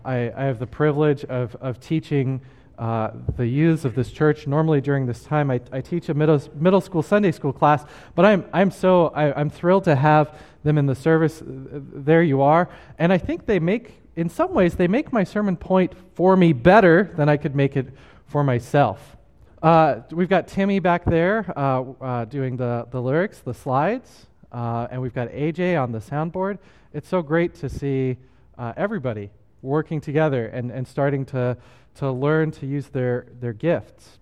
I have the privilege of teaching the youths of this church. Normally during this time, I teach a middle school Sunday school class, but I'm thrilled to have them in the service. There you are, and I think in some ways they make my sermon point for me better than I could make it for myself. We've got Timmy back there doing the lyrics, the slides, and we've got AJ on the soundboard. It's so great to see everybody working together and starting to learn to use their gifts.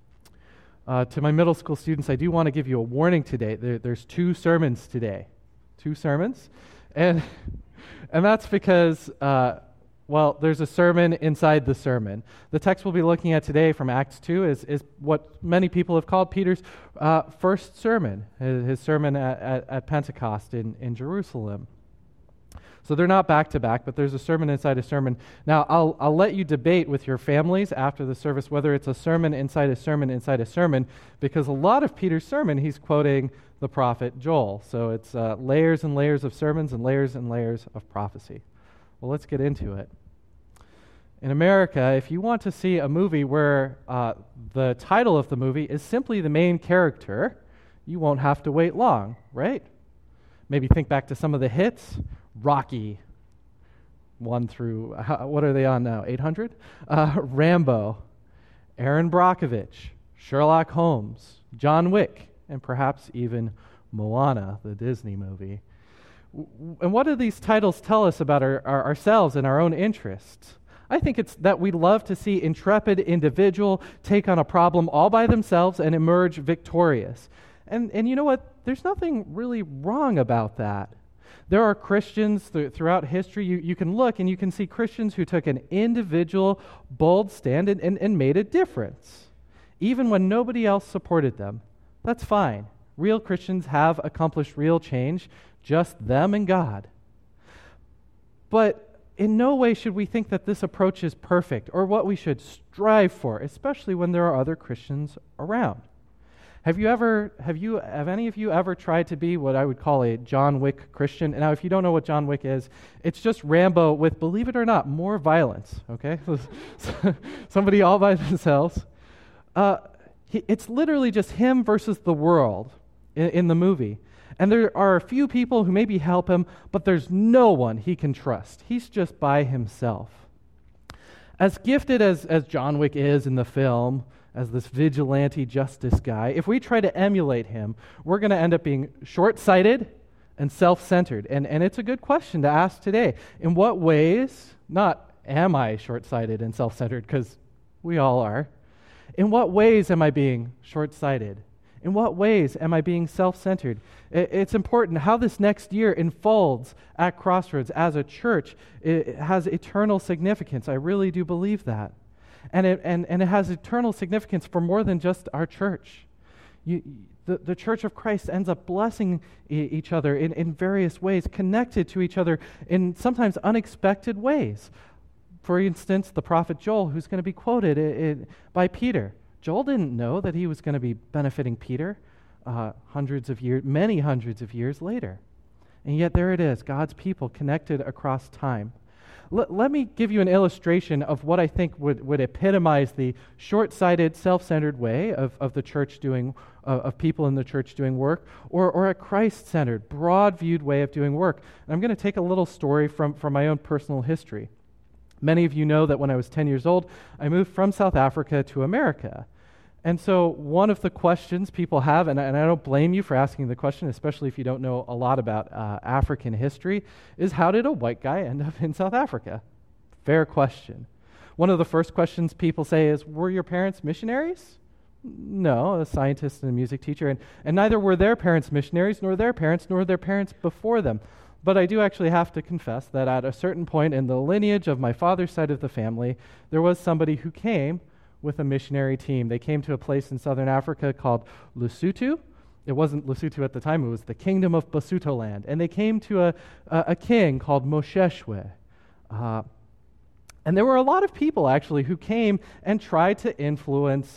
To my middle school students, I do want to give you a warning today. There's two sermons today. Two sermons. And that's because, there's a sermon inside the sermon. The text we'll be looking at today from Acts 2 is what many people have called Peter's first sermon, his sermon at Pentecost in Jerusalem. So they're not back-to-back, but there's a sermon inside a sermon. Now, I'll let you debate with your families after the service whether it's a sermon inside a sermon inside a sermon, because a lot of Peter's sermon, he's quoting the prophet Joel. So it's layers and layers of sermons and layers of prophecy. Well, let's get into it. In America, if you want to see a movie where the title of the movie is simply the main character, you won't have to wait long, right? Maybe think back to some of the hits. Rocky, 1 through, what are they on now, 800? Rambo, Aaron Brockovich, Sherlock Holmes, John Wick, and perhaps even Moana, the Disney movie. And what do these titles tell us about ourselves and our own interests? I think it's that we love to see intrepid individual take on a problem all by themselves and emerge victorious. And you know what? There's nothing really wrong about that. There are Christians throughout history. You can look and you can see Christians who took an individual, bold stand and made a difference, even when nobody else supported them. That's fine. Real Christians have accomplished real change, just them and God. But in no way should we think that this approach is perfect or what we should strive for, especially when there are other Christians around. Have any of you ever tried to be what I would call a John Wick Christian? Now, if you don't know what John Wick is, it's just Rambo with, believe it or not, more violence, okay? Somebody all by themselves. It's literally just him versus the world in the movie. And there are a few people who maybe help him, but there's no one he can trust. He's just by himself. As gifted as John Wick is in the film, as this vigilante justice guy, if we try to emulate him, we're going to end up being short-sighted and self-centered. And it's a good question to ask today. In what ways, not am I short-sighted and self-centered, because we all are. In what ways am I being short-sighted? In what ways am I being self-centered? It's important how this next year unfolds at Crossroads as a church. It has eternal significance. I really do believe that. And it has eternal significance for more than just our church. The Church of Christ ends up blessing each other in various ways, connected to each other in sometimes unexpected ways. For instance, the prophet Joel, who's going to be quoted by Peter. Joel didn't know that he was going to be benefiting Peter many hundreds of years later. And yet there it is, God's people connected across time. Let me give you an illustration of what I think would epitomize the short-sighted, self-centered way of the church of people in the church doing work, or a Christ-centered, broad-viewed way of doing work. And I'm going to take a little story from my own personal history. Many of you know that when I was 10 years old, I moved from South Africa to America. And so one of the questions people have, and I don't blame you for asking the question, especially if you don't know a lot about African history, is how did a white guy end up in South Africa? Fair question. One of the first questions people say is, were your parents missionaries? No, a scientist and a music teacher, and neither were their parents missionaries, nor their parents before them. But I do actually have to confess that at a certain point in the lineage of my father's side of the family, there was somebody who came with a missionary team. They came to a place in southern Africa called Lesotho. It wasn't Lesotho at the time, it was the Kingdom of Basutoland. And they came to a king called Mosheshwe. And there were a lot of people, actually, who came and tried to influence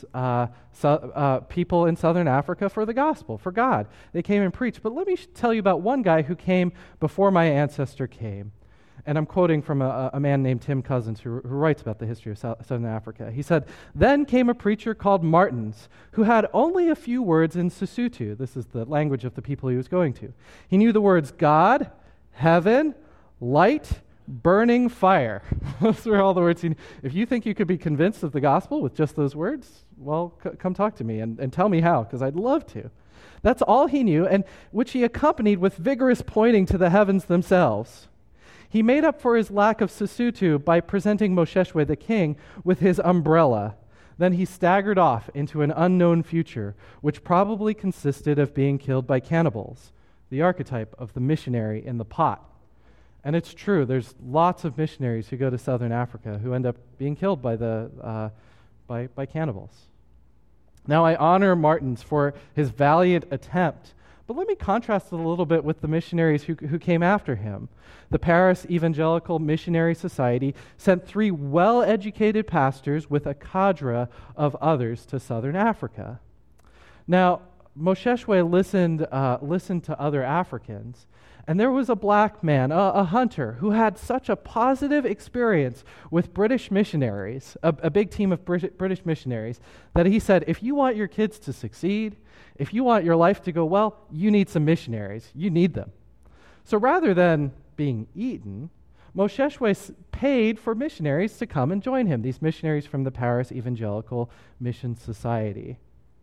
people in southern Africa for the gospel, for God. They came and preached. But let me tell you about one guy who came before my ancestor came. And I'm quoting from a man named Tim Cousins who writes about the history of Southern Africa. He said, "Then came a preacher called Martins, who had only a few words in Sesotho." This is the language of the people he was going to. He knew the words God, heaven, light, burning fire. Those were all the words he knew. If you think you could be convinced of the gospel with just those words, well, come talk to me and tell me how, because I'd love to. That's all he knew, and which he accompanied with vigorous pointing to the heavens themselves. He made up for his lack of Sesotho by presenting Mosheswe the king with his umbrella. Then he staggered off into an unknown future, which probably consisted of being killed by cannibals, the archetype of the missionary in the pot. And it's true, there's lots of missionaries who go to Southern Africa who end up being killed by by cannibals. Now, I honor Martins for his valiant attempt, but let me contrast it a little bit with the missionaries who came after him. The Paris Evangelical Missionary Society sent 3 well-educated pastors with a cadre of others to Southern Africa. Now, Mosheswe listened to other Africans, and there was a black man, a hunter, who had such a positive experience with British missionaries, a big team of British missionaries, that he said, if you want your kids to succeed, if you want your life to go well, you need some missionaries. You need them. So rather than being eaten, Mosheswe paid for missionaries to come and join him, these missionaries from the Paris Evangelical Mission Society.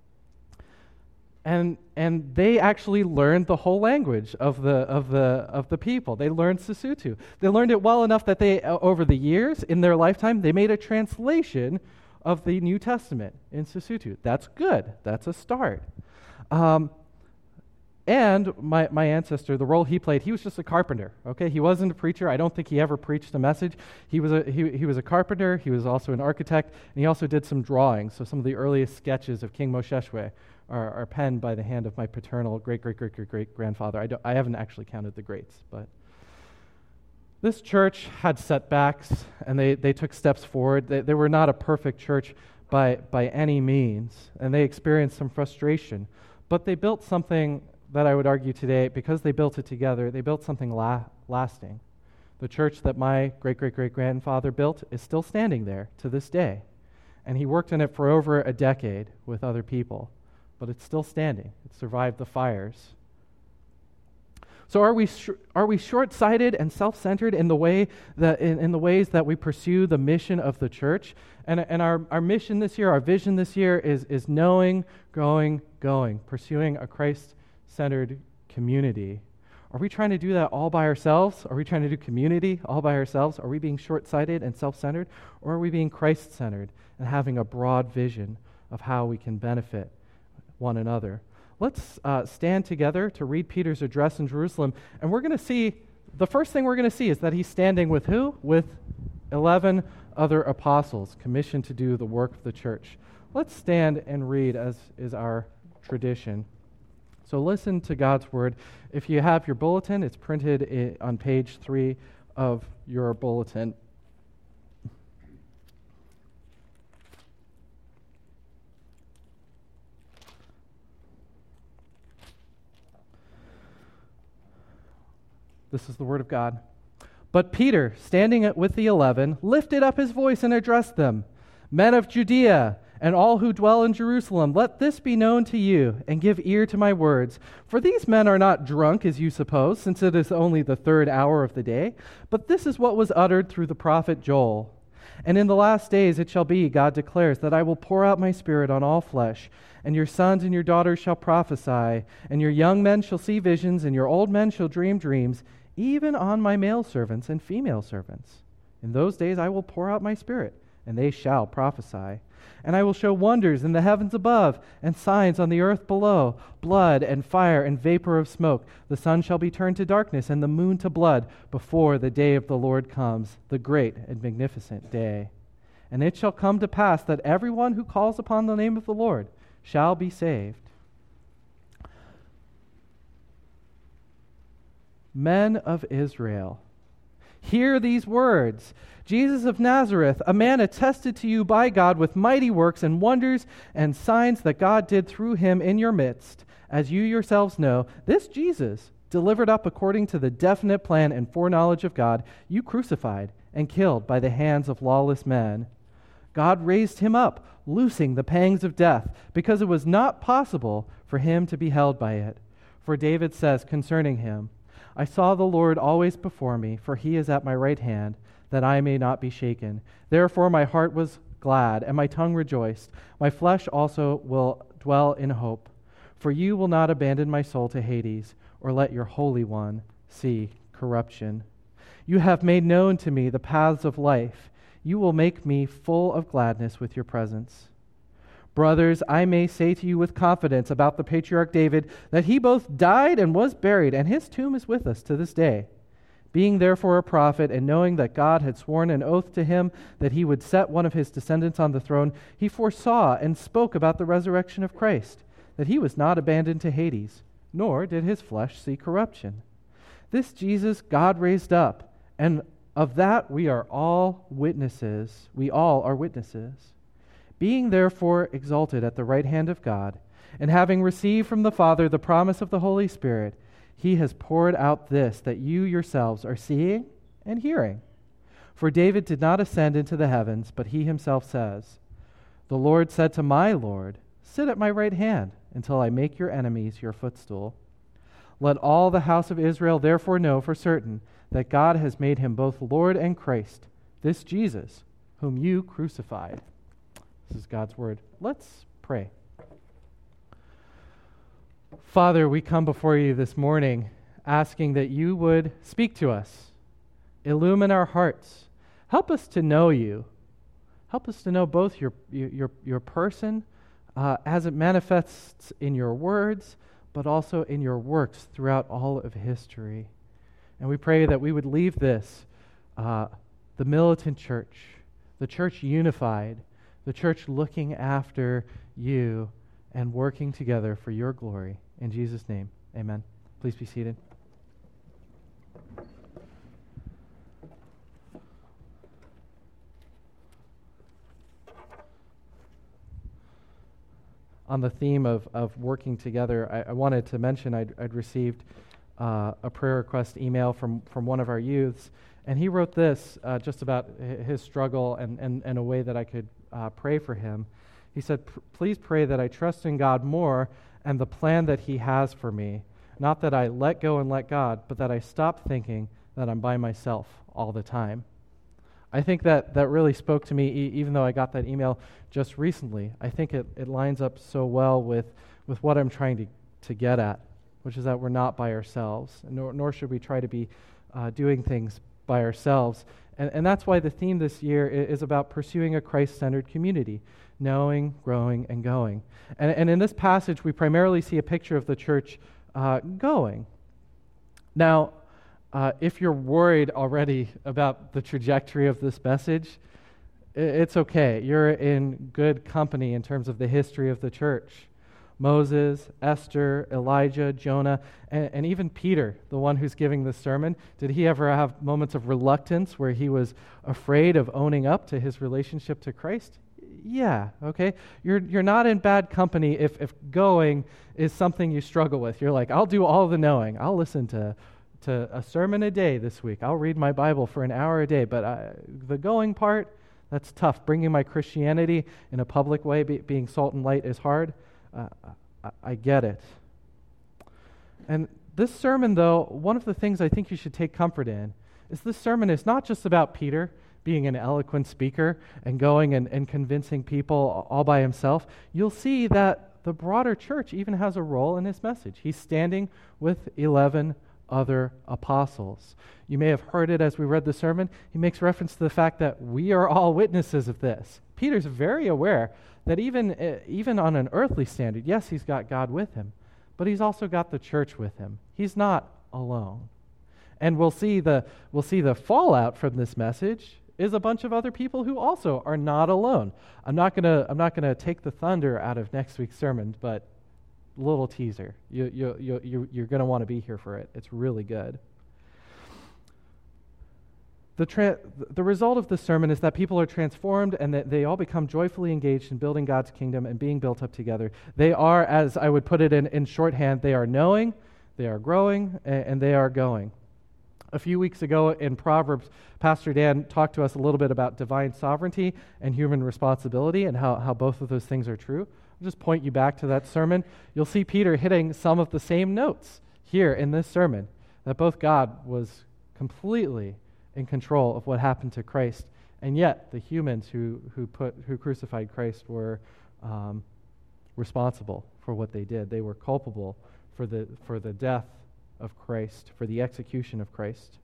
And they actually learned the whole language of the people. They learned Sesotho. They learned it well enough that they, over the years, in their lifetime, they made a translation of the New Testament in Sesotho. That's good. That's a start. And my ancestor, the role he played, he was just a carpenter. Okay, he wasn't a preacher. I don't think he ever preached a message. He was a carpenter. He was also an architect, and he also did some drawings. So some of the earliest sketches of King Mosheswe are penned by the hand of my paternal great-great-great-great-grandfather. I haven't actually counted the greats, but this church had setbacks, and they took steps forward. They were not a perfect church by any means, and they experienced some frustration. But they built something that I would argue today, because they built it together, they built something lasting. The church that my great-great-great-grandfather built is still standing there to this day, and he worked in it for over a decade with other people. But it's still standing. It survived the fires. So are we short-sighted and self-centered in the way that in the ways that we pursue the mission of the church? And our mission this year, our vision this year is knowing, growing, going, pursuing a Christ-centered community. Are we trying to do that all by ourselves? Are we trying to do community all by ourselves? Are we being short-sighted and self-centered? Or are we being Christ-centered and having a broad vision of how we can benefit one another? Let's stand together to read Peter's address in Jerusalem, and we're going to see, the first thing we're going to see is that he's standing with who? With 11 other apostles commissioned to do the work of the church. Let's stand and read, as is our tradition. So listen to God's word. If you have your bulletin, it's printed on page 3 of your bulletin. This is the word of God. But Peter, standing with the 11, lifted up his voice and addressed them. Men of Judea, and all who dwell in Jerusalem, let this be known to you, and give ear to my words. For these men are not drunk, as you suppose, since it is only the 3rd hour of the day. But this is what was uttered through the prophet Joel. And in the last days it shall be, God declares, that I will pour out my Spirit on all flesh, and your sons and your daughters shall prophesy, and your young men shall see visions, and your old men shall dream dreams, even on my male servants and female servants. In those days I will pour out my Spirit, and they shall prophesy. And I will show wonders in the heavens above, and signs on the earth below, blood and fire and vapor of smoke. The sun shall be turned to darkness, and the moon to blood, before the day of the Lord comes, the great and magnificent day. And it shall come to pass that everyone who calls upon the name of the Lord shall be saved. Men of Israel, hear these words. Jesus of Nazareth, a man attested to you by God with mighty works and wonders and signs that God did through him in your midst. As you yourselves know, this Jesus, delivered up according to the definite plan and foreknowledge of God, you crucified and killed by the hands of lawless men. God raised him up, loosing the pangs of death, because it was not possible for him to be held by it. For David says concerning him, I saw the Lord always before me, for he is at my right hand, that I may not be shaken. Therefore my heart was glad, and my tongue rejoiced. My flesh also will dwell in hope. For you will not abandon my soul to Hades, or let your Holy One see corruption. You have made known to me the paths of life. You will make me full of gladness with your presence. Brothers, I may say to you with confidence about the patriarch David that he both died and was buried, and his tomb is with us to this day. Being therefore a prophet, and knowing that God had sworn an oath to him that he would set one of his descendants on the throne, he foresaw and spoke about the resurrection of Christ, that he was not abandoned to Hades, nor did his flesh see corruption. This Jesus God raised up, and of that we are all witnesses. We all are witnesses. Being therefore exalted at the right hand of God, and having received from the Father the promise of the Holy Spirit, he has poured out this that you yourselves are seeing and hearing. For David did not ascend into the heavens, but he himself says, The Lord said to my Lord, Sit at my right hand until I make your enemies your footstool. Let all the house of Israel therefore know for certain that God has made him both Lord and Christ, this Jesus, whom you crucified. This is God's word. Let's pray. Father, we come before you this morning asking that you would speak to us, illumine our hearts, help us to know you, help us to know both your person as it manifests in your words, but also in your works throughout all of history. And we pray that we would leave this, the militant church, the church unified, the church looking after you and working together for your glory. In Jesus' name, amen. Please be seated. On the theme of working together, I wanted to mention I'd received a prayer request email from one of our youths, and he wrote this just about his struggle and a way that I could pray for him. He said, please pray that I trust in God more and the plan that he has for me, not that I let go and let God, but that I stop thinking that I'm by myself all the time. I think that really spoke to me, even though I got that email just recently. I think it lines up so well with what I'm trying to get at, which is that we're not by ourselves, nor should we try to be doing things by ourselves. And that's why the theme this year is about pursuing a Christ-centered community, knowing, growing, and going. And in this passage, we primarily see a picture of the church going. Now, if you're worried already about the trajectory of this message, it's okay. You're in good company in terms of the history of the church. Moses, Esther, Elijah, Jonah, and even Peter, the one who's giving this sermon, did he ever have moments of reluctance where he was afraid of owning up to his relationship to Christ? Yeah, okay. You're not in bad company if going is something you struggle with. You're like, I'll do all the knowing. I'll listen to a sermon a day this week. I'll read my Bible for an hour a day. But the going part, that's tough. Bringing my Christianity in a public way, being salt and light, is hard. I get it. And this sermon, though, one of the things I think you should take comfort in is this sermon is not just about Peter being an eloquent speaker and going and convincing people all by himself. You'll see that the broader church even has a role in his message. He's standing with 11 other apostles. You may have heard it as we read the sermon. He makes reference to the fact that we are all witnesses of this. Peter's very aware that even on an earthly standard, yes, he's got God with him, but he's also got the church with him. He's not alone. And we'll see the fallout from this message is a bunch of other people who also are not alone. I'm not gonna take the thunder out of next week's sermon, but little teaser. You're gonna want to be here for it. It's really good. The result of this sermon is that people are transformed and that they all become joyfully engaged in building God's kingdom and being built up together. They are, as I would put it in shorthand, they are knowing, They are growing, and they are going. A few weeks ago in Proverbs, Pastor Dan talked to us a little bit about divine sovereignty and human responsibility and how both of those things are true. I'll just point you back to that sermon. You'll see Peter hitting some of the same notes here in this sermon, that both God was completely in control of what happened to Christ, and yet the humans who crucified Christ were responsible for what they did. They were culpable for the death of Christ, for the execution of Christ.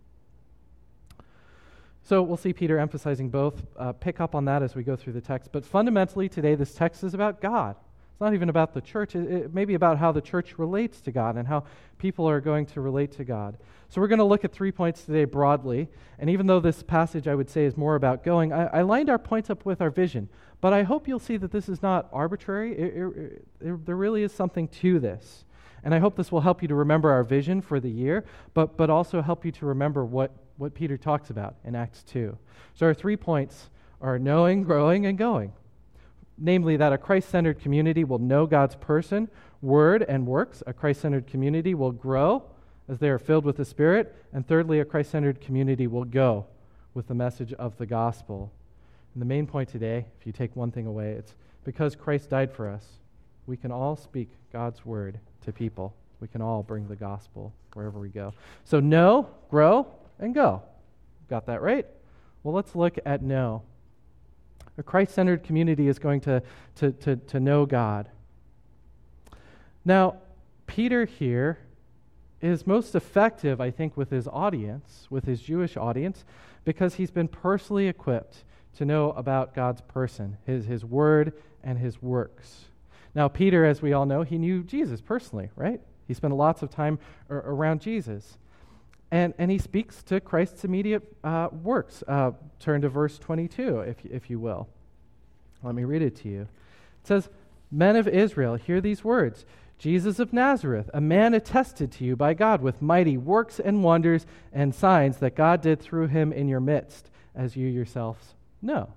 So we'll see Peter emphasizing both. Pick up on that as we go through the text. But fundamentally today, this text is about God. It's not even about the church. It may be about how the church relates to God and how people are going to relate to God. So we're going to look at 3 points today broadly. And even though this passage, I would say, is more about going, I lined our points up with our vision. But I hope you'll see that this is not arbitrary. There really is something to this. And I hope this will help you to remember our vision for the year, but also help you to remember what Peter talks about in Acts 2. So our 3 points are knowing, growing, and going. Namely, that a Christ-centered community will know God's person, word, and works. A Christ-centered community will grow as they are filled with the Spirit. And thirdly, a Christ-centered community will go with the message of the gospel. And the main point today, if you take one thing away, it's because Christ died for us, we can all speak God's word to people. We can all bring the gospel wherever we go. So know, grow, and go. Got that right? Well, let's look at know. A Christ-centered community is going to know God. Now, Peter here is most effective, I think, with his audience, with his Jewish audience, because he's been personally equipped to know about God's person, his word and his works. Now, Peter, as we all know, he knew Jesus personally, right? He spent lots of time around Jesus. And he speaks to Christ's immediate works. Turn to verse 22, if you will. Let me read it to you. It says, "Men of Israel, hear these words. Jesus of Nazareth, a man attested to you by God with mighty works and wonders and signs that God did through him in your midst, as you yourselves know."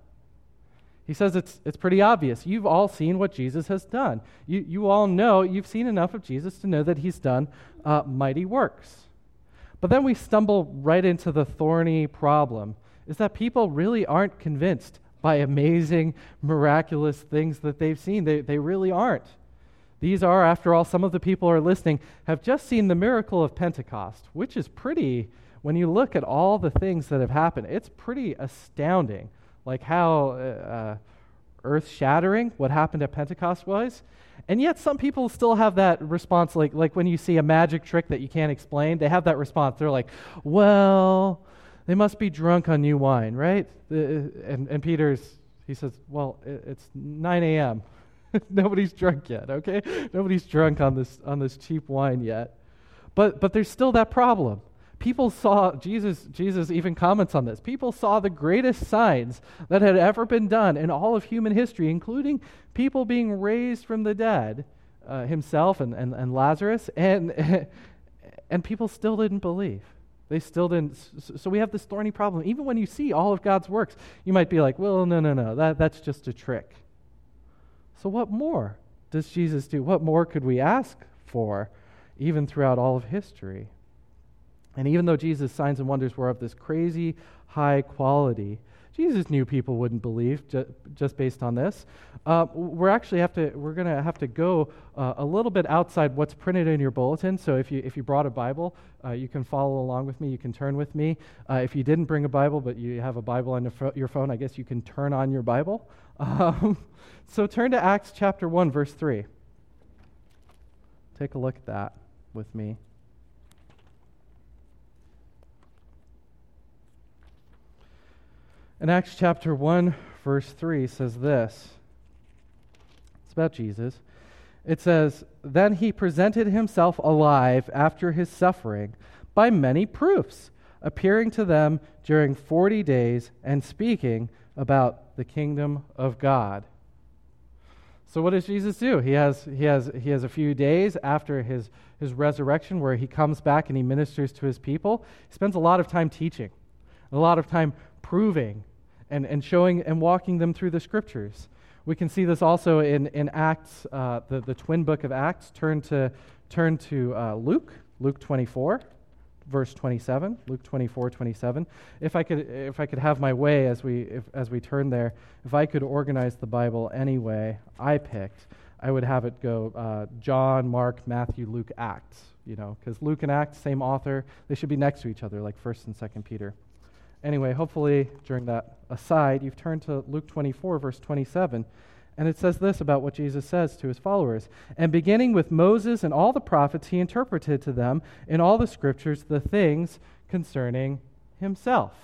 He says it's pretty obvious. You've all seen what Jesus has done. You all know, you've seen enough of Jesus to know that he's done mighty works. But then we stumble right into the thorny problem, is that people really aren't convinced by amazing, miraculous things that they've seen. They really aren't. These are, after all, some of the people who are listening have just seen the miracle of Pentecost, which is pretty, when you look at all the things that have happened, it's pretty astounding. Like how earth-shattering what happened at Pentecost was. And yet some people still have that response, like when you see a magic trick that you can't explain, they have that response. They're like, well, they must be drunk on new wine, right? And he says, well, it's 9 a.m. Nobody's drunk yet, okay? Nobody's drunk on this cheap wine yet. But there's still that problem. People saw, Jesus even comments on this, people saw the greatest signs that had ever been done in all of human history, including people being raised from the dead, himself and Lazarus, and people still didn't believe. They still didn't. So we have this thorny problem. Even when you see all of God's works, you might be like, well, no, that's just a trick. So what more does Jesus do? What more could we ask for, even throughout all of history? And even though Jesus' signs and wonders were of this crazy high quality, Jesus knew people wouldn't believe just based on this. We're going to have to go a little bit outside what's printed in your bulletin. So if you brought a Bible, you can follow along with me. You can turn with me. If you didn't bring a Bible, but you have a Bible on your phone, I guess you can turn on your Bible. So turn to Acts chapter 1, verse 3. Take a look at that with me. In Acts chapter 1, verse 3 says this. It's about Jesus. It says, "Then he presented himself alive after his suffering by many proofs, appearing to them during 40 days and speaking about the kingdom of God." So what does Jesus do? He has a few days after his resurrection where he comes back and he ministers to his people. He spends a lot of time teaching, a lot of time proving and showing and walking them through the scriptures. We can see this also in Acts, the twin book of Acts. Turn to Luke Luke 24, verse 27. Luke 24, 27. If I could have my way as we turn there, if I could organize the Bible any way I picked, I would have it go John, Mark, Matthew, Luke, Acts. Because Luke and Acts, same author, they should be next to each other, like 1st and 2nd Peter. Anyway, hopefully during that aside, you've turned to Luke 24, verse 27, and it says this about what Jesus says to his followers. And beginning with Moses and all the prophets, he interpreted to them in all the scriptures the things concerning himself.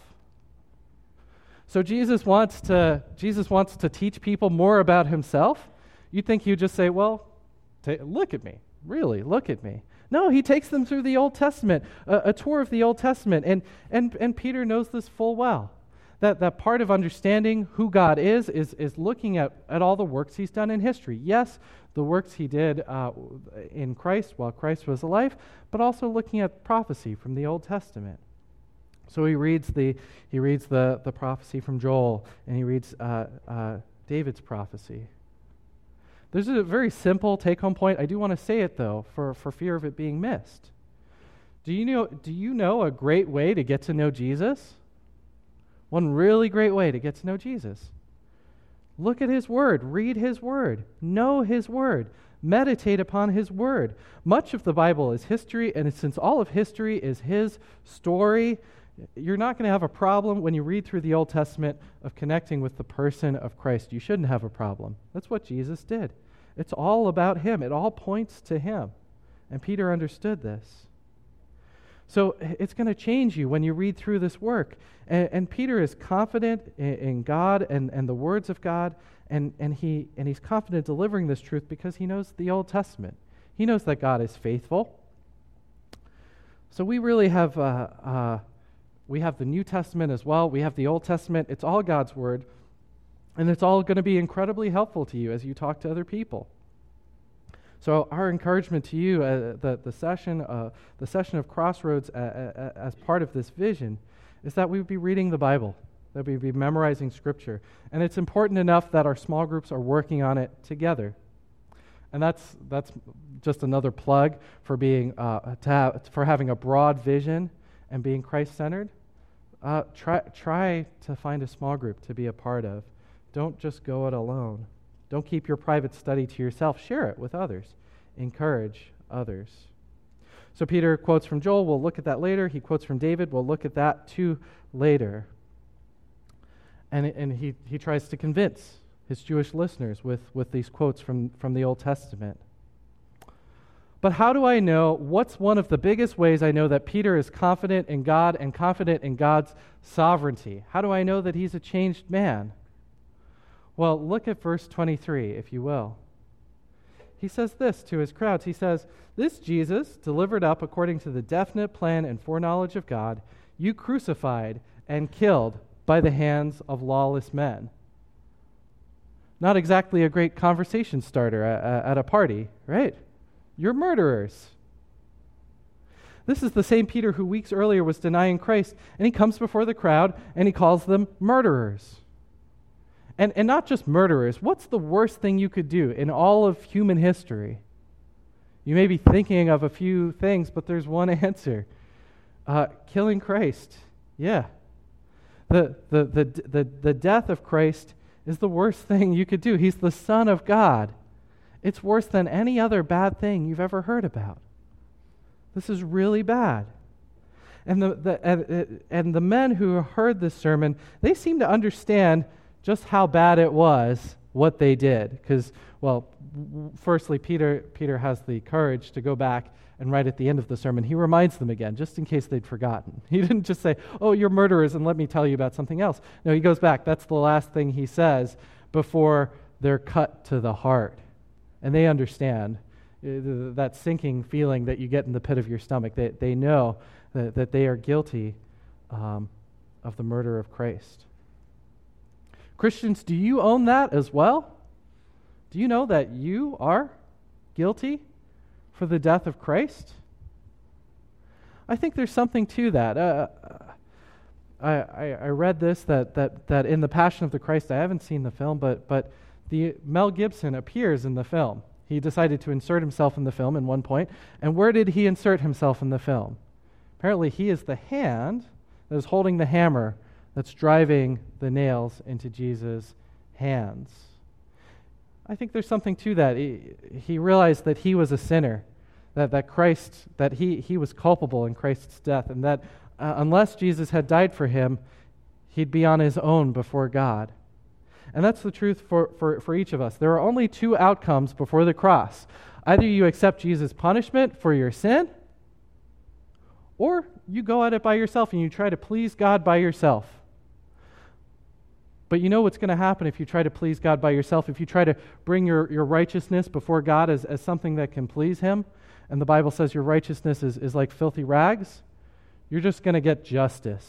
So Jesus wants to teach people more about himself. You'd think he would just say, well, look at me. Really, look at me. No, he takes them through the Old Testament, a tour of the Old Testament, and Peter knows this full well. That part of understanding who God is looking at all the works he's done in history. Yes, the works he did in Christ while Christ was alive, but also looking at prophecy from the Old Testament. So he reads the prophecy from Joel, and he reads David's prophecy. There's a very simple take-home point. I do want to say it, though, for fear of it being missed. Do you know a great way to get to know Jesus? One really great way to get to know Jesus. Look at his word. Read his word. Know his word. Meditate upon his word. Much of the Bible is history, and since all of history is his story, you're not going to have a problem when you read through the Old Testament of connecting with the person of Christ. You shouldn't have a problem. That's what Jesus did. It's all about him. It all points to him. And Peter understood this. So it's going to change you when you read through this work. And Peter is confident in God and the words of God, and he's confident delivering this truth because he knows the Old Testament. He knows that God is faithful. So we really have we have the New Testament as well. We have the Old Testament. It's all God's word, and it's all going to be incredibly helpful to you as you talk to other people. So our encouragement to you, the session of Crossroads as part of this vision, is that we would be reading the Bible, that we would be memorizing Scripture, and it's important enough that our small groups are working on it together. And that's just another plug for being for having a broad vision and being Christ-centered. Try to find a small group to be a part of. Don't just go it alone. Don't keep your private study to yourself. Share it with others. Encourage others. So Peter quotes from Joel. We'll look at that later. He quotes from David. We'll look at that too later. And he tries to convince his Jewish listeners with these quotes from the Old Testament. But how do I know? What's one of the biggest ways I know that Peter is confident in God and confident in God's sovereignty? How do I know that he's a changed man? Well, look at verse 23, if you will. He says this to his crowds. He says, "This Jesus, delivered up according to the definite plan and foreknowledge of God, you crucified and killed by the hands of lawless men." Not exactly a great conversation starter at a party, right? You're murderers. This is the same Peter who weeks earlier was denying Christ, and he comes before the crowd and he calls them murderers. And not just murderers. What's the worst thing you could do in all of human history? You may be thinking of a few things, but there's one answer. Killing Christ. Yeah. The death of Christ is the worst thing you could do. He's the Son of God. It's worse than any other bad thing you've ever heard about. This is really bad. And the men who heard this sermon, they seem to understand just how bad it was, what they did. Because, well, firstly, Peter has the courage to go back and right at the end of the sermon, he reminds them again, just in case they'd forgotten. He didn't just say, "Oh, you're murderers, and let me tell you about something else." No, he goes back. That's the last thing he says before they're cut to the heart. And they understand that sinking feeling that you get in the pit of your stomach. They know that they are guilty of the murder of Christ. Christians, do you own that as well? Do you know that you are guilty for the death of Christ? I think there's something to that. I read this, that in The Passion of the Christ, I haven't seen the film, but Mel Gibson appears in the film. He decided to insert himself in the film at one point. And where did he insert himself in the film? Apparently, he is the hand that is holding the hammer that's driving the nails into Jesus' hands. I think there's something to that. He realized that he was a sinner, that he was culpable in Christ's death, and that unless Jesus had died for him, he'd be on his own before God. And that's the truth for each of us. There are only two outcomes before the cross. Either you accept Jesus' punishment for your sin, or you go at it by yourself and you try to please God by yourself. But you know what's going to happen if you try to please God by yourself, if you try to bring your righteousness before God as something that can please Him, and the Bible says your righteousness is like filthy rags, you're just going to get justice.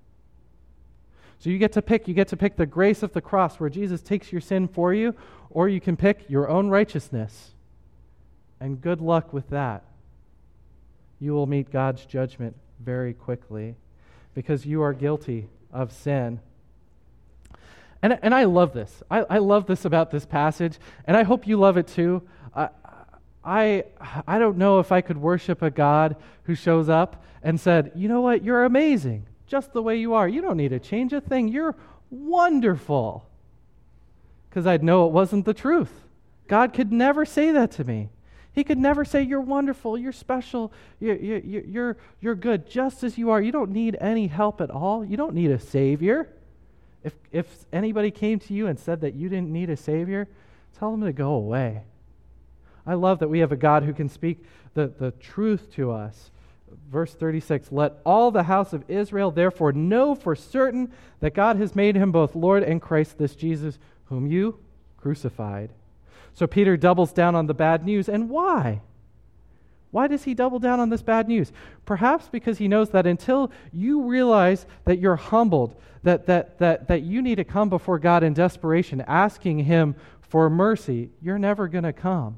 So you get to pick the grace of the cross where Jesus takes your sin for you, or you can pick your own righteousness. And good luck with that. You will meet God's judgment very quickly because you are guilty of sin. And I love this. I love this about this passage, and I hope you love it too. I don't know if I could worship a God who shows up and said, you know what, you're amazing, just the way you are. You don't need to change a thing. You're wonderful. Because I'd know it wasn't the truth. God could never say that to me. He could never say, you're wonderful, you're special, you're good, just as you are. You don't need any help at all. You don't need a Savior. If anybody came to you and said that you didn't need a Savior, tell them to go away. I love that we have a God who can speak the truth to us. Verse 36, let all the house of Israel therefore know for certain that God has made him both Lord and Christ, this Jesus whom you crucified. So Peter doubles down on the bad news. And why? Why does he double down on this bad news? Perhaps because he knows that until you realize that you're humbled, that you need to come before God in desperation, asking him for mercy, you're never going to come.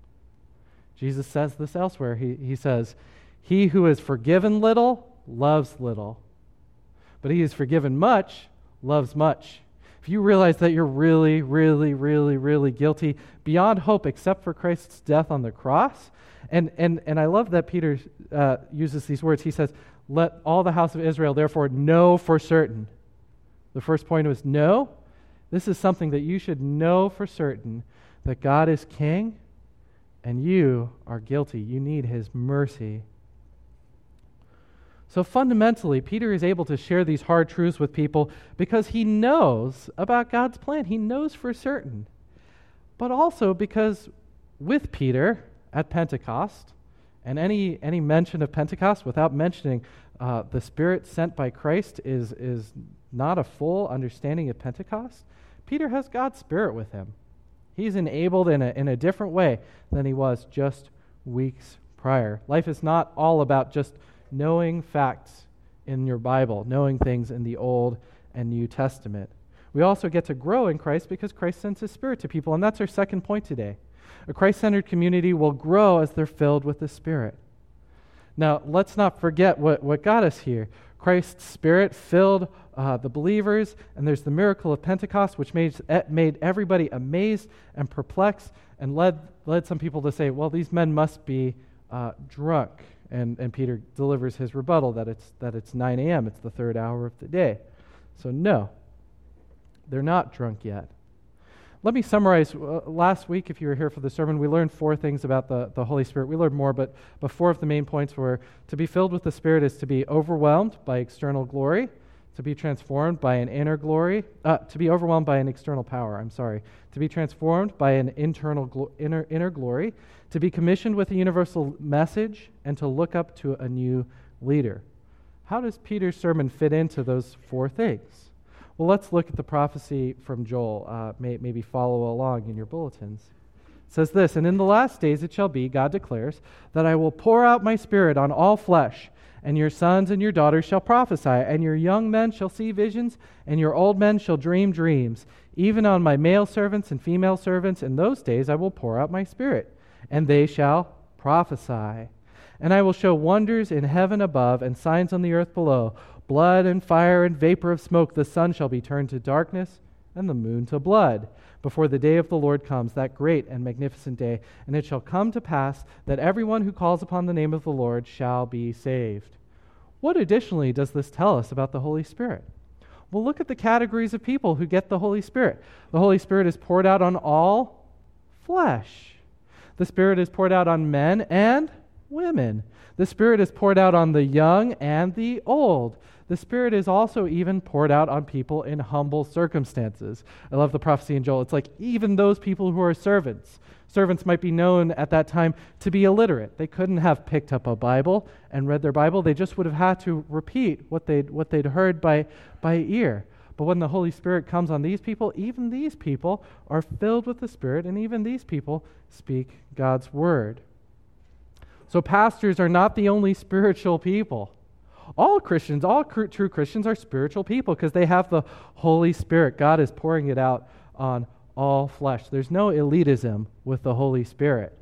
Jesus says this elsewhere. He says, he who is forgiven little loves little, but he is forgiven much loves much. If you realize that you're really, really, really, really guilty beyond hope except for Christ's death on the cross, and I love that Peter uses these words. He says, let all the house of Israel therefore know for certain. The first point was know. This is something that you should know for certain, that God is king and you are guilty. You need his mercy. So fundamentally, Peter is able to share these hard truths with people because he knows about God's plan. He knows for certain. But also because with Peter at Pentecost, and any mention of Pentecost without mentioning the Spirit sent by Christ is not a full understanding of Pentecost, Peter has God's Spirit with him. He's enabled in a different way than he was just weeks prior. Life is not all about just knowing facts in your Bible, knowing things in the Old and New Testament. We also get to grow in Christ because Christ sends his Spirit to people, and that's our second point today. A Christ-centered community will grow as they're filled with the Spirit. Now, let's not forget what got us here. Christ's Spirit filled the believers, and there's the miracle of Pentecost, which made everybody amazed and perplexed and led some people to say, well, these men must be drunk. And Peter delivers his rebuttal that it's 9 a.m., it's the third hour of the day. So no, they're not drunk yet. Let me summarize. Last week, if you were here for the sermon, we learned 4 things about the Holy Spirit. We learned more, but 4 of the main points were to be filled with the Spirit is to be overwhelmed by external glory, to be transformed by an inner glory, to be overwhelmed by an external power, to be transformed by an inner glory, to be commissioned with a universal message, and to look up to a new leader. How does Peter's sermon fit into those 4 things? Well, let's look at the prophecy from Joel. Maybe follow along in your bulletins. It says this, and in the last days it shall be, God declares, that I will pour out my Spirit on all flesh, and your sons and your daughters shall prophesy, and your young men shall see visions, and your old men shall dream dreams. Even on my male servants and female servants in those days I will pour out my Spirit, and they shall prophesy. And I will show wonders in heaven above and signs on the earth below, blood and fire and vapor of smoke. The sun shall be turned to darkness and the moon to blood, before the day of the Lord comes, that great and magnificent day. And it shall come to pass that everyone who calls upon the name of the Lord shall be saved. What additionally does this tell us about the Holy Spirit? Well, look at the categories of people who get the Holy Spirit. The Holy Spirit is poured out on all flesh. The Spirit is poured out on men and women. The Spirit is poured out on the young and the old. The Spirit is also even poured out on people in humble circumstances. I love the prophecy in Joel. It's like even those people who are servants. Servants might be known at that time to be illiterate. They couldn't have picked up a Bible and read their Bible. They just would have had to repeat what they'd heard by ear. But when the Holy Spirit comes on these people, even these people are filled with the Spirit, and even these people speak God's word. So pastors are not the only spiritual people. All Christians, true Christians are spiritual people because they have the Holy Spirit. God is pouring it out on all flesh. There's no elitism with the Holy Spirit.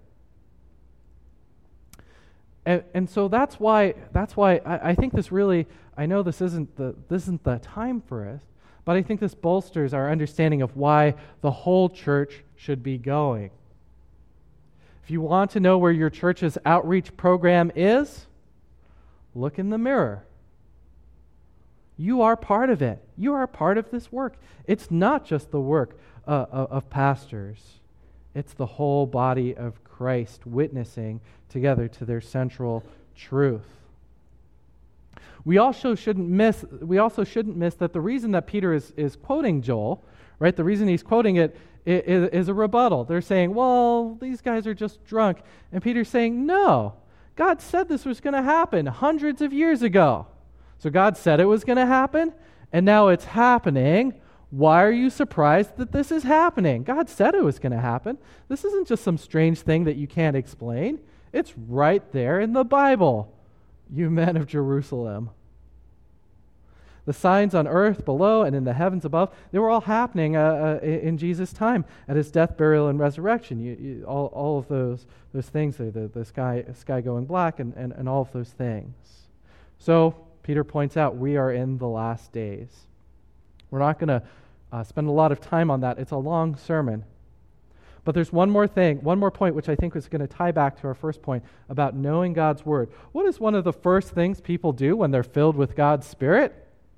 And so that's why I think this really, I know this isn't the time for us, but I think this bolsters our understanding of why the whole church should be going. If you want to know where your church's outreach program is, look in the mirror. You are part of it. You are part of this work. It's not just the work of pastors. It's the whole body of Christ witnessing together to their central truth. We also shouldn't miss that the reason that Peter is quoting Joel, right? The reason he's quoting it is a rebuttal. They're saying, well, these guys are just drunk. And Peter's saying, no, God said this was going to happen hundreds of years ago. So God said it was going to happen, and now it's happening. Why are you surprised that this is happening? God said it was going to happen. This isn't just some strange thing that you can't explain. It's right there in the Bible, you men of Jerusalem. The signs on earth below and in the heavens above, they were all happening in Jesus' time at his death, burial, and resurrection. All of those things, the sky going black and all of those things. So Peter points out we are in the last days. We're not going to spend a lot of time on that. It's a long sermon. But there's one more point which I think is going to tie back to our first point about knowing God's word. What is one of the first things people do when they're filled with God's Spirit?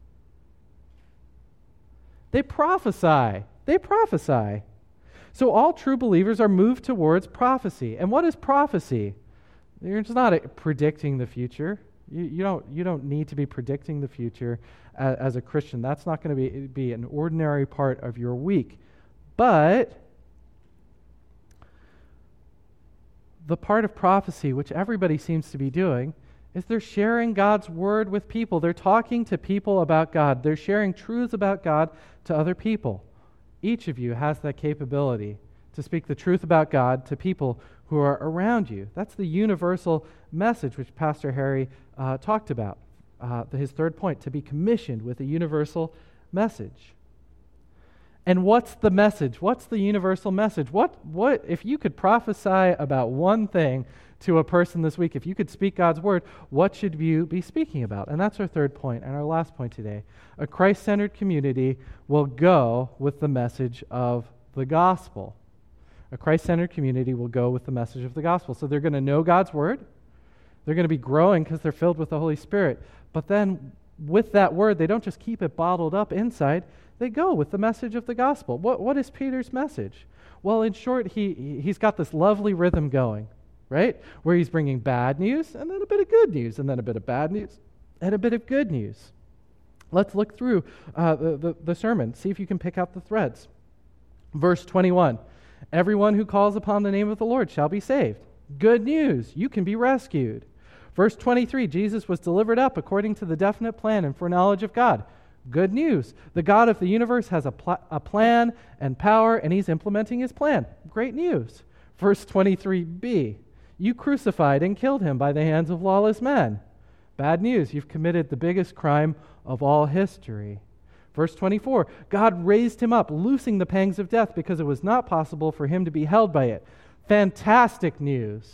They prophesy. So all true believers are moved towards prophecy. And what is prophecy? It's not predicting the future. You don't need to be predicting the future as a Christian. That's not going to be an ordinary part of your week. But the part of prophecy which everybody seems to be doing is they're sharing God's word with people. They're talking to people about God. They're sharing truths about God to other people. Each of you has that capability to speak the truth about God to people who are around you. That's the universal message which Pastor Harry talked about. His third point, to be commissioned with a universal message. And what's the message? What's the universal message? What if you could prophesy about one thing to a person this week, if you could speak God's word, what should you be speaking about? And that's our third point and our last point today. A Christ-centered community will go with the message of the gospel. A Christ-centered community will go with the message of the gospel. So they're going to know God's word. They're going to be growing because they're filled with the Holy Spirit. But then with that word, they don't just keep it bottled up inside. They go with the message of the gospel. What is Peter's message? Well, in short, he's got this lovely rhythm going, right? Where he's bringing bad news and then a bit of good news and then a bit of bad news and a bit of good news. Let's look through the sermon. See if you can pick out the threads. Verse 21, everyone who calls upon the name of the Lord shall be saved. Good news, you can be rescued. Verse 23, Jesus was delivered up according to the definite plan and foreknowledge of God. Good news, the God of the universe has a plan and power, and he's implementing his plan. Great news. Verse 23b, you crucified and killed him by the hands of lawless men. Bad news, you've committed the biggest crime of all history. Verse 24, God raised him up, loosing the pangs of death because it was not possible for him to be held by it. Fantastic news.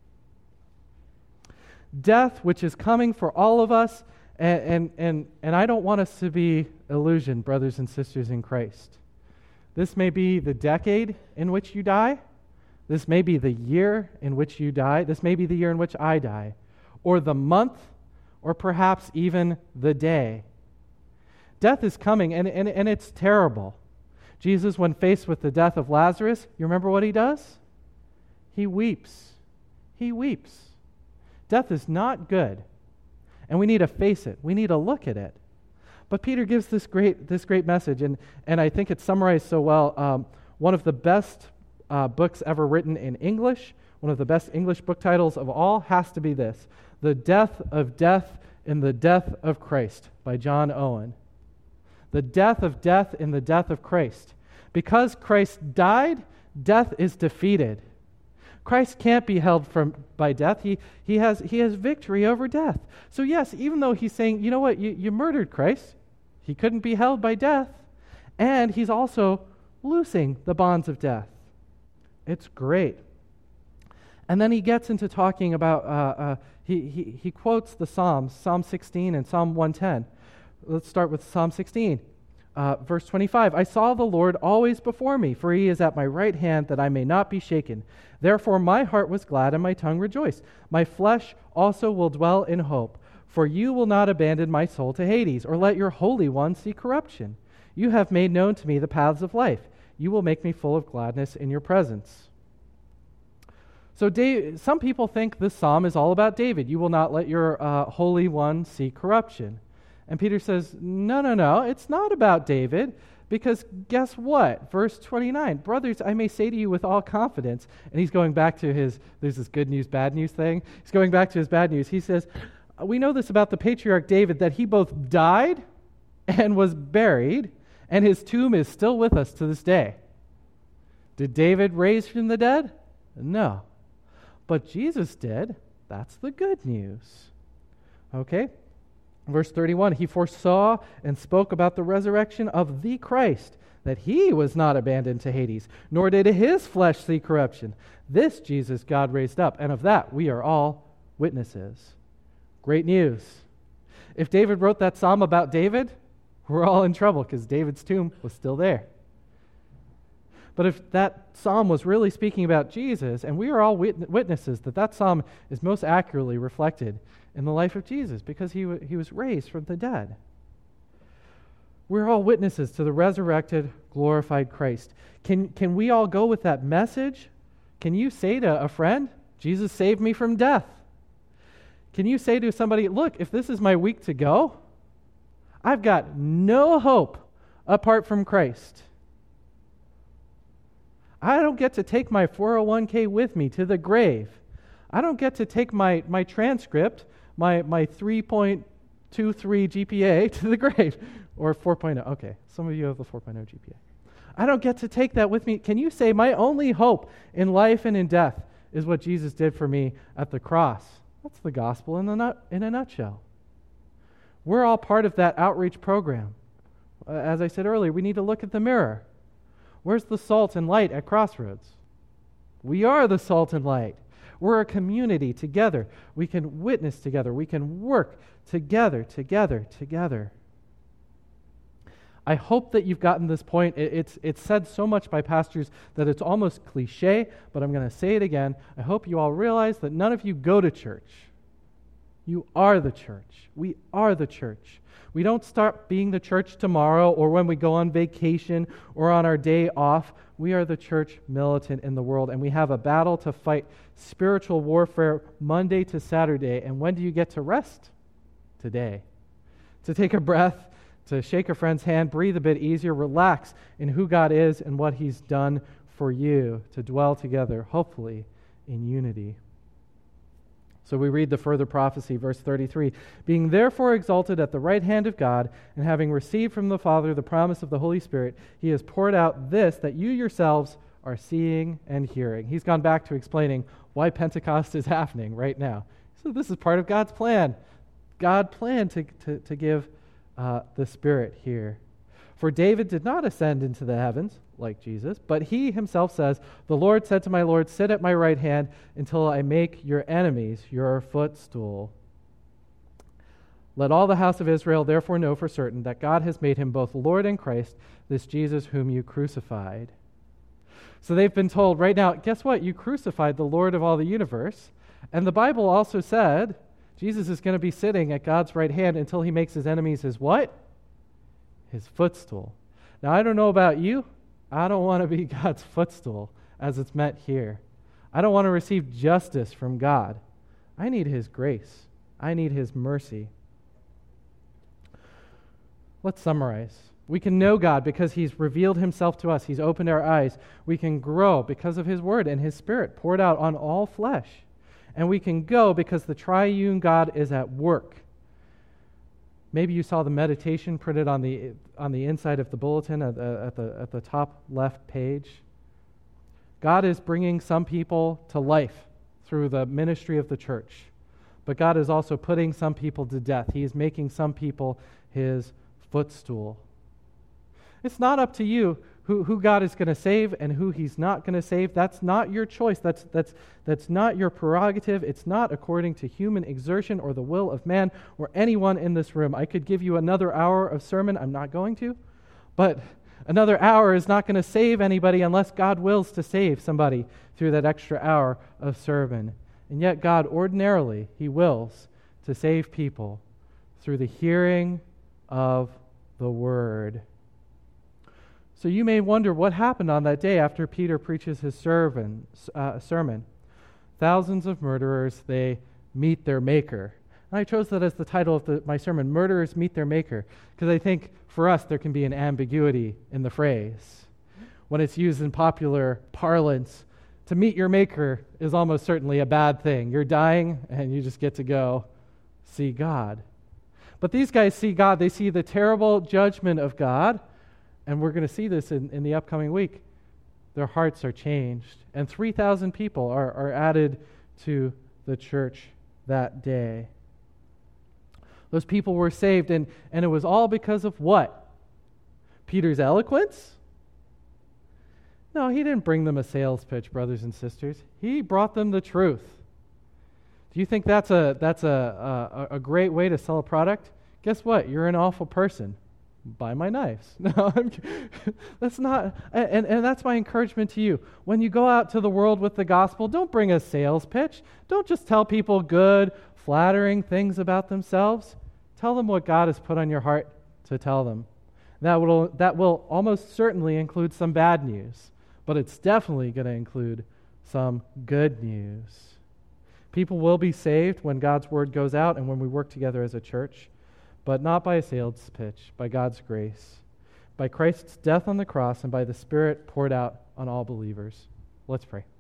Death, which is coming for all of us, and I don't want us to be illusioned, brothers and sisters in Christ. This may be the decade in which you die. This may be the year in which you die. This may be the year in which I die, or the month, or perhaps even the day. Death is coming, and it's terrible. Jesus, when faced with the death of Lazarus, you remember what he does? He weeps. He weeps. Death is not good, and we need to face it. We need to look at it. But Peter gives this great message, and I think it's summarized so well. One of the best books ever written in English, one of the best English book titles of all, has to be this: The Death of Death in the Death of Christ by John Owen. The death of death in the death of Christ. Because Christ died, death is defeated. Christ can't be held by death. He has victory over death. So yes, even though he's saying, you know what, you murdered Christ, he couldn't be held by death, and he's also loosing the bonds of death. It's great. And then he gets into talking about, he quotes the Psalms, Psalm 16 and Psalm 110. Let's start with Psalm 16. Verse 25, I saw the Lord always before me, for he is at my right hand, that I may not be shaken. Therefore my heart was glad and my tongue rejoiced. My flesh also will dwell in hope, for you will not abandon my soul to Hades, or let your Holy One see corruption. You have made known to me the paths of life. You will make me full of gladness in your presence. So some people think this psalm is all about David. You will not let your Holy One see corruption. And Peter says, no, it's not about David, because guess what? Verse 29, brothers, I may say to you with all confidence, and he's going back to there's this good news, bad news thing. He's going back to his bad news. He says, we know this about the patriarch David, that he both died and was buried, and his tomb is still with us to this day. Did David raise from the dead? No. But Jesus did. That's the good news. Okay? Verse 31, he foresaw and spoke about the resurrection of the Christ, that he was not abandoned to Hades, nor did his flesh see corruption. This Jesus God raised up, and of that we are all witnesses. Great news. If David wrote that psalm about David, we're all in trouble, because David's tomb was still there. But if that psalm was really speaking about Jesus, and we are all witnesses that psalm is most accurately reflected in the life of Jesus, because he was raised from the dead. We're all witnesses to the resurrected, glorified Christ. Can we all go with that message? Can you say to a friend, Jesus saved me from death? Can you say to somebody, look, if this is my week to go, I've got no hope apart from Christ. I don't get to take my 401k with me to the grave. I don't get to take my transcript, my 3.23 GPA to the grave, or 4.0. Okay, some of you have the 4.0 GPA. I don't get to take that with me. Can you say my only hope in life and in death is what Jesus did for me at the cross? That's the gospel in a nutshell. We're all part of that outreach program. As I said earlier, we need to look at the mirror. Where's the salt and light at Crossroads? We are the salt and light. We're a community together. We can witness together. We can work together. I hope that you've gotten this point. It's said so much by pastors that it's almost cliche, but I'm going to say it again. I hope you all realize that none of you go to church. You are the church. We are the church. We don't start being the church tomorrow or when we go on vacation or on our day off. We are the church militant in the world, and we have a battle to fight, spiritual warfare Monday to Saturday. And when do you get to rest? Today. To take a breath, to shake a friend's hand, breathe a bit easier, relax in who God is and what He's done for you, to dwell together, hopefully, in unity. So we read the further prophecy, verse 33. Being therefore exalted at the right hand of God, and having received from the Father the promise of the Holy Spirit, He has poured out this that you yourselves are seeing and hearing. He's gone back to explaining why Pentecost is happening right now. So this is part of God's plan. God planned to give the Spirit here. For David did not ascend into the heavens, like Jesus, but he himself says, the Lord said to my Lord, sit at my right hand until I make your enemies your footstool. Let all the house of Israel therefore know for certain that God has made him both Lord and Christ, this Jesus whom you crucified. So they've been told right now, guess what? You crucified the Lord of all the universe. And the Bible also said Jesus is going to be sitting at God's right hand until he makes his enemies his what? His footstool. Now, I don't know about you. I don't want to be God's footstool as it's meant here. I don't want to receive justice from God. I need his grace. I need his mercy. Let's summarize. We can know God because he's revealed himself to us. He's opened our eyes. We can grow because of his word and his Spirit poured out on all flesh. And we can go because the triune God is at work. Maybe you saw the meditation printed on the inside of the bulletin at the top left page. God is bringing some people to life through the ministry of the church. But God is also putting some people to death. He is making some people his footstool. It's not up to you who God is going to save and who he's not going to save. That's not your choice. That's not your prerogative. It's not according to human exertion or the will of man or anyone in this room. I could give you another hour of sermon. I'm not going to. But another hour is not going to save anybody unless God wills to save somebody through that extra hour of sermon. And yet God ordinarily, he wills to save people through the hearing of the word. So you may wonder what happened on that day after Peter preaches his sermon. Thousands of murderers, they meet their maker. And I chose that as the title of my sermon, Murderers Meet Their Maker, because I think for us there can be an ambiguity in the phrase. When it's used in popular parlance, to meet your maker is almost certainly a bad thing. You're dying and you just get to go see God. But these guys see God. They see the terrible judgment of God. And we're going to see this in the upcoming week. Their hearts are changed. And 3,000 people are added to the church that day. Those people were saved, and it was all because of what? Peter's eloquence? No, he didn't bring them a sales pitch, brothers and sisters. He brought them the truth. Do you think that's a great way to sell a product? Guess what? You're an awful person. Buy my knives. No, that's not, and that's my encouragement to you. When you go out to the world with the gospel, don't bring a sales pitch. Don't just tell people good, flattering things about themselves. Tell them what God has put on your heart to tell them. That will almost certainly include some bad news, but it's definitely going to include some good news. People will be saved when God's word goes out and when we work together as a church. But not by a sales pitch, by God's grace, by Christ's death on the cross, and by the Spirit poured out on all believers. Let's pray.